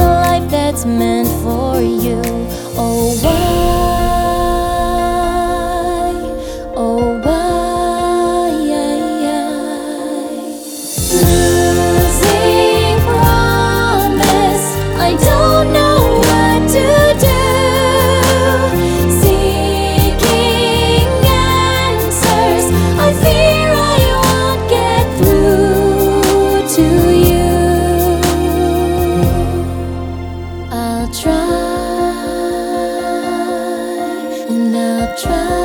life that's meant for you. Oh, why? Oh, why? Losing promise, I don't know what to do. Seeking answers, I fear I won't get through to you. I'll try, and I'll try.